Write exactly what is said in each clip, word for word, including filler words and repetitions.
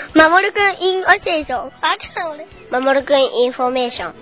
まもるくんインフォメーション。あ、俺。まもるくんインフォメーション。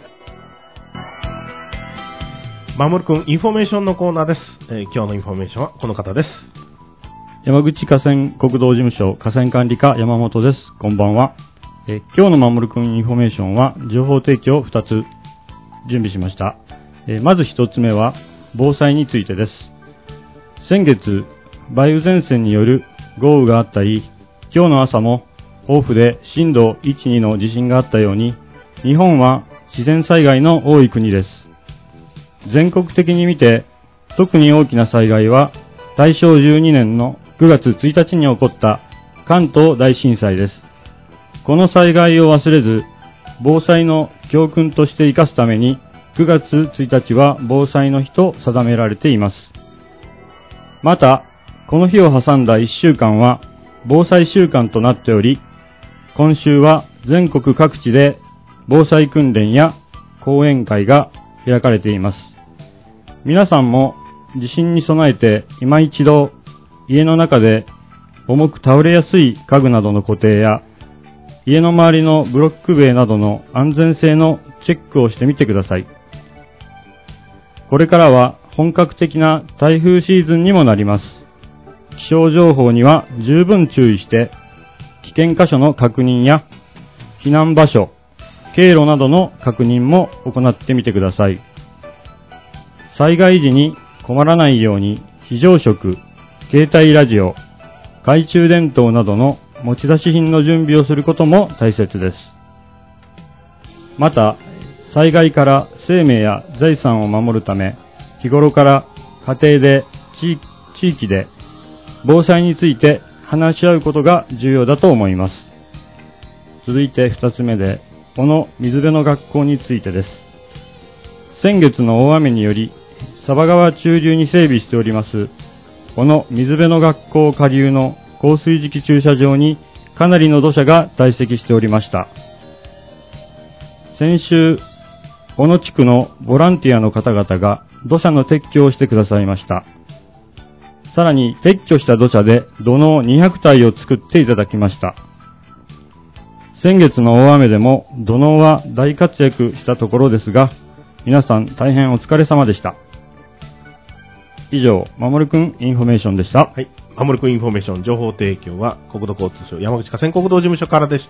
まもるくんインフォメーションのコーナーです。えー、今日のインフォメーションはこの方です。 山口河川国道事務所河川管理課山本です。こんばんは。えー、今日のまもるくんインフォメーションは情報提供ふたつ準備しました。えー、まずひとつめは防災についてです。先月、梅雨前線による豪雨があったり、今日の朝も甲府で震度いち、にの地震があったように、日本は自然災害の多い国です。全国的に見て、特に大きな災害は、大正じゅうにねんのくがつついたちに起こった関東大震災です。この災害を忘れず、防災の教訓として生かすために、くがつついたちは防災の日と定められています。また、この日を挟んだいっしゅうかんは、防災週間となっており、今週は全国各地で防災訓練や講演会が開かれています。皆さんも地震に備えて今一度家の中で重く倒れやすい家具などの固定や家の周りのブロック塀などの安全性のチェックをしてみてください。これからは本格的な台風シーズンにもなります。気象情報には十分注意して危険箇所の確認や避難場所、経路などの確認も行ってみてください。災害時に困らないように非常食、携帯ラジオ、懐中電灯などの持ち出し品の準備をすることも大切です。また、災害から生命や財産を守るため、日頃から家庭で、地、地域で防災について話し合うことが重要だと思います。続いて二つ目で、この水辺の学校についてです。先月の大雨により、佐波川中流に整備しております、この水辺の学校下流の降水時期駐車場にかなりの土砂が堆積しておりました。先週、この地区のボランティアの方々が土砂の撤去をしてくださいました。さらに撤去した土砂で土のうにひゃくたいを作っていただきました。先月の大雨でも土のうは大活躍したところですが、皆さん大変お疲れ様でした。以上、まもるくんインフォメーションでした。 はい、まもるくんインフォメーション情報提供は国土交通省山口河川国道事務所からでした。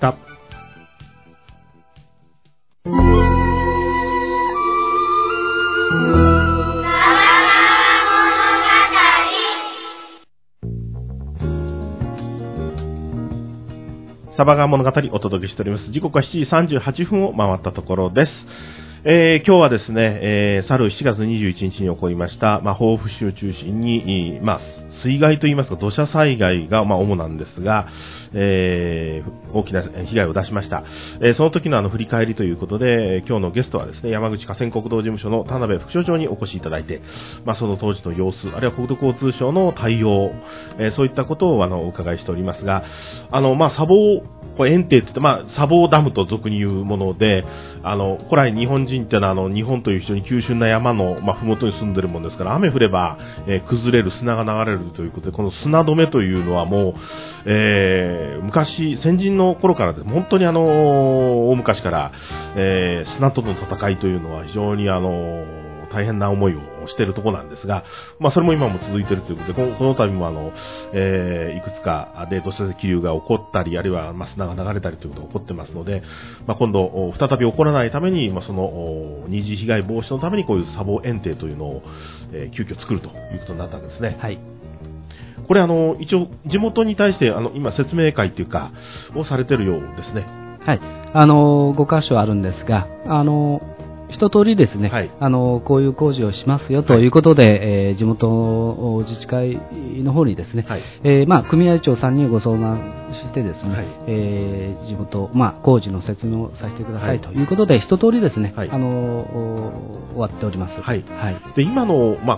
サバガ物語お届けしております。時刻はしちじさんじゅうはっぷんを回ったところです。えー、今日はですね、えー、去るしちがつにじゅういちにちに起こりました、まあ、豊富市を中心に、まあ、水害といいますか土砂災害が、まあ、主なんですが、えー、大きな被害を出しました。えー、その時のあの振り返りということで、今日のゲストはですね、山口河川国道事務所の田辺副所長にお越しいただいて、まあ、その当時の様子、あるいは国土交通省の対応、えー、そういったことをあのお伺いしておりますが、あの、まあ、砂防これ堰堤って言って、まあ、砂防ダムと俗に言うもので、あの、古来日本人ってのは、あの、日本という非常に急峻な山の、まあ、ふもとに住んでるもんですから、雨降れば、えー、崩れる、砂が流れるということで、この砂止めというのはもう、えー、昔、先人の頃からです、本当にあの、大昔から、えー、砂との戦いというのは非常にあの、大変な思いをしているところなんですが、まあそれも今も続いているということで、この、この度もあの、えー、いくつかで土砂気流が起こったり、あるいはまあ砂が流れたりということが起こってますので、まあ今度再び起こらないために、まあその二次被害防止のためにこういう砂防堰堤というのを、えー、急遽作るということになったんですね。 はい。 これあの一応地元に対してあの今説明会というかをされているようですね。 はい。あのご箇所あるんですが、あの一通りですね、はい、あのこういう工事をしますよということで、はい、えー、地元自治会の方にですね、はい、えー、まあ、組合長さんにご相談してですね、はい、えー、地元、まあ、工事の説明をさせてくださいということで、はい、一通りですね、はい、あの終わっております。 はいはい、で今の、まあ、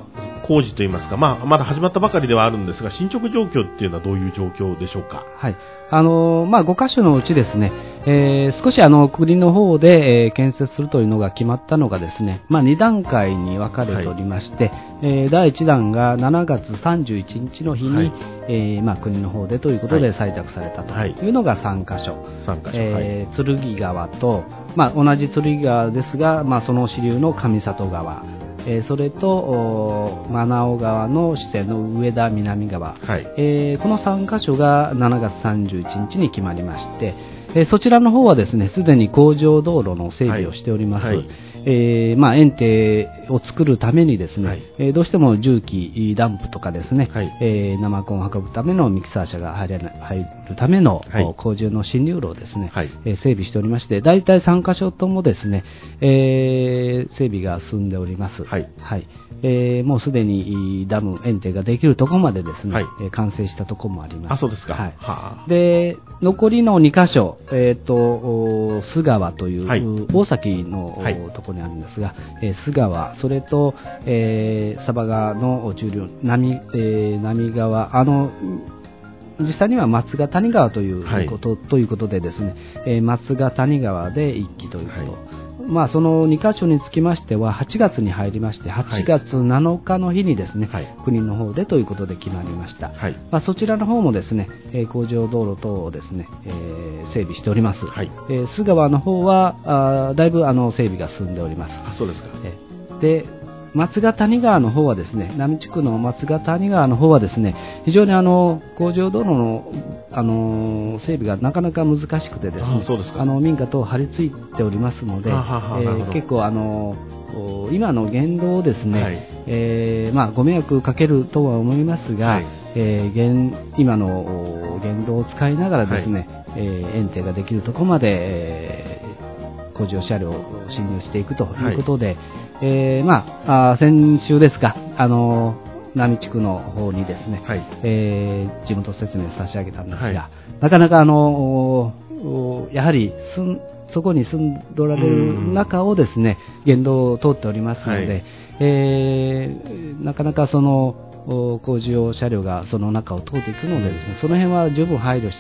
工事といいますか、まあ、まだ始まったばかりではあるんですが、進捗状況っていうのはどういう状況でしょうか。 はい。あのー、まあ、ごかしょのうちですね、えー、少しあの、国の方で、えー、建設するというのが決まったのがですね、まあ、にだんかいに分かれておりまして、はい、えー、だいいちだんがしちがつさんじゅういちにちの日に、はい、えー、まあ、国の方でということで採択されたというのがさんかしょ。さんかしょ。えー、剣川と、まあ、同じ剣川ですが、まあ、その支流の上里川、えー、それと真直川の支線の上田南川、はい、えー、このさんかしょがしちがつさんじゅういちにちに決まりまして、えー、そちらの方はですね、すでに工場道路の整備をしております。はいはい、えーまあ、園庭を作るためにですね、はい、えー、どうしても重機ダンプとかですね、はい、えー、生コンを運ぶためのミキサー車が入れない入るための、はい、工場の進入路をですね、はい、えー、整備しておりまして、だいたいさんかしょともですね、えー、整備が進んでおります。はいはい、えー、もうすでにダム園庭ができるところまでですね、はい、えー、完成したところもあります。 あ、そうですか。はい、 はあ、で残りのにかしょ、えー、と須川という、はい、大崎の、はい、ところにあるんですが、えー、須川、それと、えー、佐波川の中流波、えー、波川、あの実際には松ヶ谷川ということ、はい、ということでですね、えー、松ヶ谷川で一期ということ、はい、まあ、そのにかしょにつきましてははちがつに入りまして、はちがつなのかの日にですね、はい、国の方でということで決まりました。はい、まあ、そちらの方もですね、えー、工場道路等をですね、えー、整備しております。はい、えー、須川の方はあだいぶあの整備が進んでおります。 あ、そうですか。 えー、で松ヶ谷川の方はですね、波地区の松ヶ谷川の方はですね、非常にあの工場道路のあの整備がなかなか難しくてですね、 あ、そうですか。 あの民家等張り付いておりますので、はははえー、結構あの今の現状をですね、はい、えーまあ、ご迷惑かけるとは思いますが、はい、えー、現今の現状を使いながらですね、はい、えー、園庭ができるところまで、えー、工場車両を進入していくということで、はい、えー、まあ、あ先週ですか、あの波地区の方にですね、はい、えー、地元説明差し上げたんですが、はい、なかなかあのやはりすんそこに住んでおられる中をですね、言動を通っておりますので、はい、えー、なかなかその工事用車両がその中を通っていくのでですね、その辺は十分配慮した、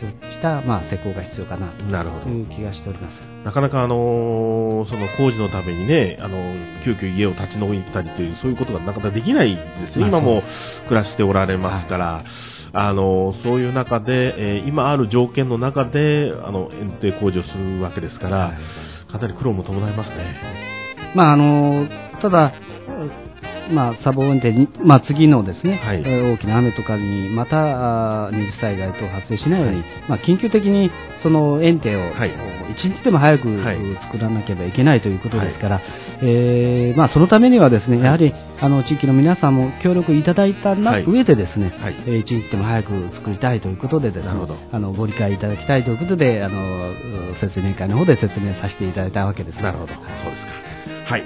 まあ、施工が必要かなという気がしております。 なかなかあのー、その工事のためにね、あの急遽家を立ち退いたりというそういうことがなかなかできないですね。今も暮らしておられますから、はい、あのそういう中で、えー、今ある条件の中であの園庭工事をするわけですから、はい、かなり苦労も伴いますね。 まああのただまあ、砂防園庭に、まあ、次のですね、はい、大きな雨とかにまた二次災害等発生しないように、はい、まあ、緊急的にその園庭を一日でも早く作らなければいけないということですから、はい、えーまあ、そのためにはですね、やはりあの地域の皆さんも協力いただいたな、はい、上でですね、はい、えー、一日でも早く作りたいということでですね、あのご理解いただきたいということで、あの説明会の方で説明させていただいたわけです。 なるほど、そうですか。はい。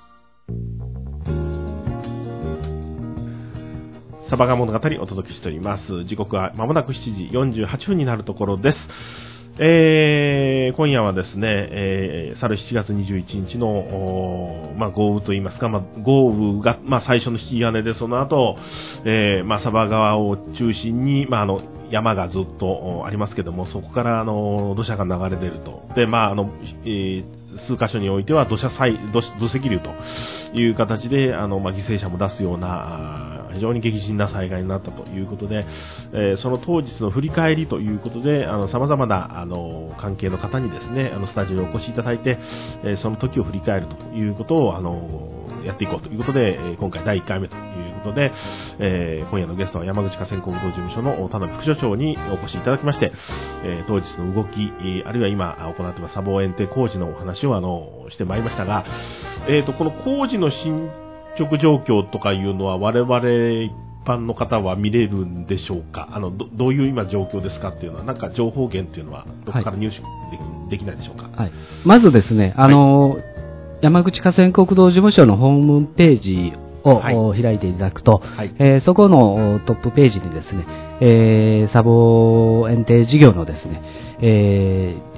サバガ物語をお届けしております。時刻はまもなくしちじよんじゅうはっぷんになるところです。えー、今夜はですね、えー、去るしちがつにじゅういちにちの、まあ、豪雨といいますか、まあ、豪雨が、まあ、最初の引き金で、その後、えー、まあ、サバ川を中心に、まあ、あの、山がずっとありますけども、そこからあの土砂が流れ出ると。で、まあ、あの、えー数カ所においては土砂災土土石流という形であの、まあ、犠牲者も出すような非常に激甚な災害になったということで、えー、その当日の振り返りということでさまざまなあの関係の方にですねあのスタジオにお越しいただいて、えー、その時を振り返るということをあのやっていこうということで、えー、今回だいいっかいめということで、えー、今夜のゲストは山口河川国道事務所の田辺副所長にお越しいただきまして、えー、当日の動き、あるいは今行っている砂防園庭工事のお話をあのしてまいりましたが、えーと、この工事の進捗状況とかいうのは我々一般の方は見れるんでしょうか。あの ど, どういう今状況ですかっていうのはなんか情報源っていうのはどこから入手で き,、はい、できないでしょうか。 はい、まずですね、あの、はい、山口河川国道事務所のホームページを、はい、開いていただくと、はい、えー、そこのトップページにですね、えー、砂防園庭事業のですね、えー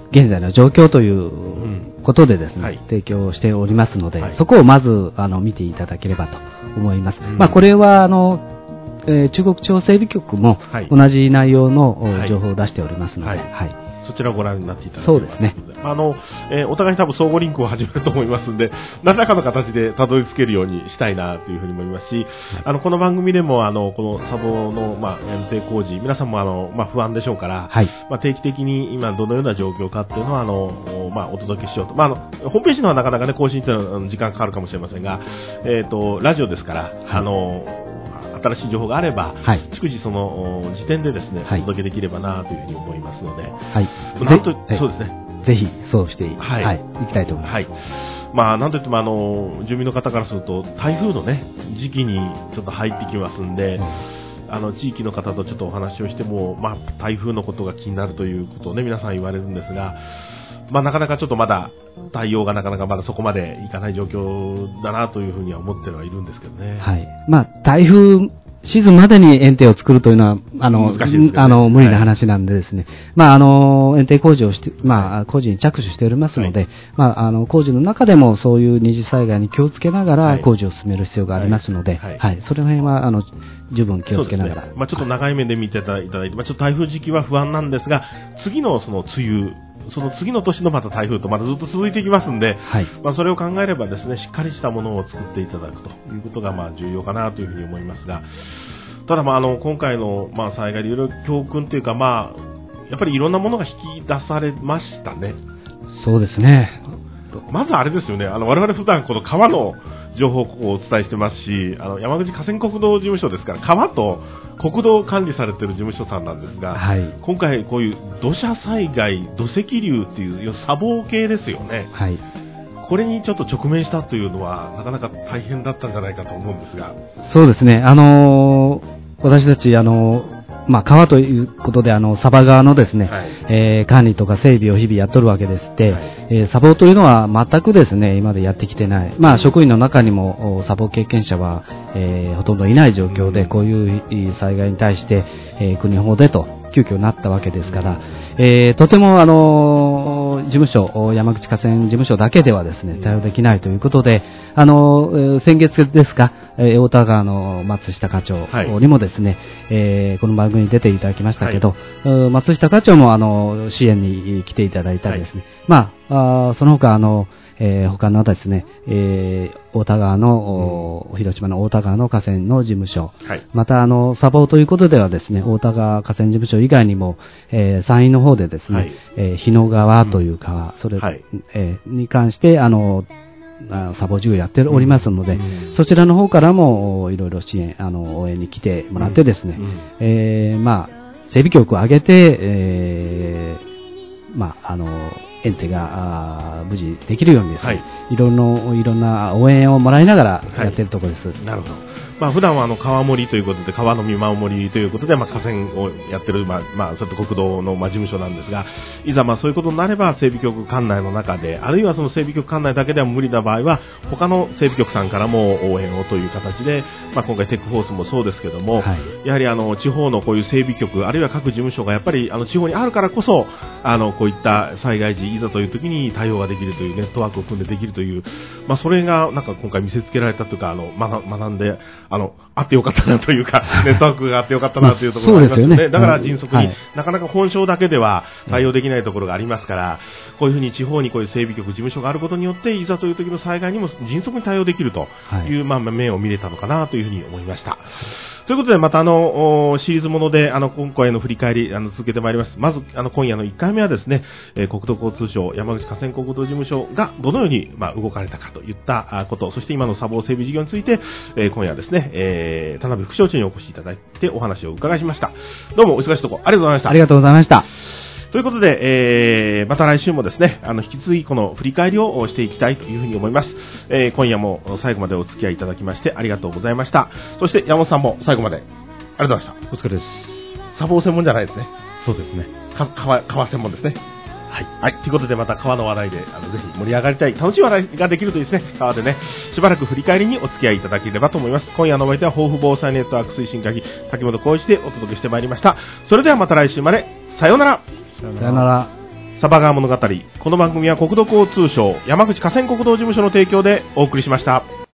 現在の状況ということでですね、はい、提供しておりますので、はい、そこをまずあの見ていただければと思います。うん、まあ、これはあの、えー、中国地方整備局も同じ内容の情報を出しておりますので、はいはいはい、 そちらをご覧になっていただければそうですね。 あの、えー、お互い多分相互リンクを始めると思いますので、何らかの形でたどり着けるようにしたいなというふうに思いますし、はい、あのこの番組でもあのこの砂防のまあ園庭工事、皆さんもあのまあ不安でしょうから、はい、まあ定期的に今どのような状況かっていうのはあのまあお届けしようと、まああのホームページのはなかなかね更新っていうのは時間かかるかもしれませんが、えっとラジオですから、はい、あの。新しい情報があれば、はい、逐次その時点でですね、はい、お届けできればなというふうに思いますので、はい、なんと、はい、そうですね。 ぜひそうしてい、はいはい、いきたいと思います。はい。 まあなんといってもあの住民の方からすると台風のね時期にちょっと入ってきますんで、うん、あの地域の方とちょっとお話をしても、まあ台風のことが気になるということをね皆さん言われるんですが。まあ、なかなかちょっとまだ対応がなかなかまだそこまでいかない状況だなというふうには思ってはいるんですけどね。 はい。まあ、台風シーズンまでに園庭を作るというのは、あの、難しいですね、あの、無理な話なんでですね。はい、まあ、あの、園庭工事をして、まあ、工事に着手しておりますので、はい、まあ、あの、工事の中でもそういう二次災害に気をつけながら工事を進める必要がありますので、はい。はいはい、それの辺は、あの、十分気をつけながら。 ね、まあ、ちょっと長い目で見ていただいて、まあ、ちょっと台風時期は不安なんですが、次のその梅雨、その次の年のまた台風とまたずっと続いていきますんで、はい、まあそれを考えればですね、しっかりしたものを作っていただくということがまあ重要かなというふうに思いますが、ただまああの今回のまあ災害でいろいろ教訓というかまあやっぱりいろんなものが引き出されましたね。 そうですね。 まずあれですよね。あの我々普段この川の情報をお伝えしてますし、あの山口河川国道事務所ですから川と国道を管理されている事務所さんなんですが、はい、今回こういう土砂災害、土石流っていう砂防系ですよね、はい、これにちょっと直面したというのはなかなか大変だったんじゃないかと思うんですが。 そうですね、あのー、私たち、あのーまあ、川ということで、あの、サバ側のですね、はい、えー、管理とか整備を日々やっとるわけですって、はい、えー、砂防というのは全くですね、今までやってきてない。まあ、職員の中にも砂防経験者は、えー、ほとんどいない状況で、こういう災害に対して、えー、国法でと、急遽なったわけですから、えー、とてもあの事務所、山口河川事務所だけではですね対応できないということで、あの先月ですか、太田川の松下課長にもですね、はい、えー、この番組に出ていただきましたけど、はい、松下課長もあの支援に来ていただいたりですね、はい、まあ、あその他あのえー、他のですね、えー、太田川の、うん、広島の太田川の河川の事務所、はい、またあの砂防ということではですね、太田川河川事務所以外にも、えー、山陰の方でですね、はい、えー、日野川という川、うん、それ、はい、えー、に関してあの砂防事業やっておりますので、うん、そちらの方からもいろいろ支援、あの応援に来てもらってですね、うんうん、えー、まあ整備局を挙げて、えー、まああの園庭が無事できるようにですね、はい、いろんないろんな応援をもらいながらやっているところです。はい、 なるほど。まあ普段はあの川守りということで川の見守りということでまあ河川をやってるまあまあそれと国道のまあ事務所なんですが、いざまあそういうことになれば整備局管内の中であるいはその整備局管内だけでは無理な場合は他の整備局さんからも応援をという形で、まあ今回テックフォースもそうですけども、はい、やはりあの地方のこういう整備局あるいは各事務所がやっぱりあの地方にあるからこそあのこういった災害時いざという時に対応ができるというネットワークを組んでできるという、まあそれがなんか今回見せつけられたというかあの学んであのあってよかったなというかネットワークがあってよかったなというところがありますよね。だから迅速に、はい、なかなか本省だけでは対応できないところがありますから、こういうふうに地方にこういう整備局事務所があることによっていざという時の災害にも迅速に対応できるという、はい、まあ面を見れたのかなというふうに思いました。ということでまたあのシリーズものであの今回の振り返りあの続けてまいります。まずあの今夜のいっかいめはですね、えー、国土交通省山口河川国道事務所がどのようにまあ動かれたかといったこと、そして今の砂防整備事業について、えー、今夜はですね、えー、田辺副省庁にお越しいただいてお話を伺いしました。どうもお忙しいところありがとうございました。 ありがとうございました。 ということで、えー、また来週もですね、あの引き続きこの振り返りをしていきたいというふうに思います。えー、今夜も最後までお付き合いいただきましてありがとうございました。そして山本さんも最後までありがとうございました。 お疲れです。 砂防専門じゃないですね。 そうですね。 か川川専門ですね。はい。はい。ということでまた川の話題であのぜひ盛り上がりたい楽しい話題ができるといいですね。川でねしばらく振り返りにお付き合いいただければと思います。今夜のお相手は豊富防災ネットワーク推進会議滝本浩一でお届けしてまいりました。それではまた来週までさようなら。 さようなら。 サバ川物語。この番組は国土交通省山口河川国道事務所の提供でお送りしました。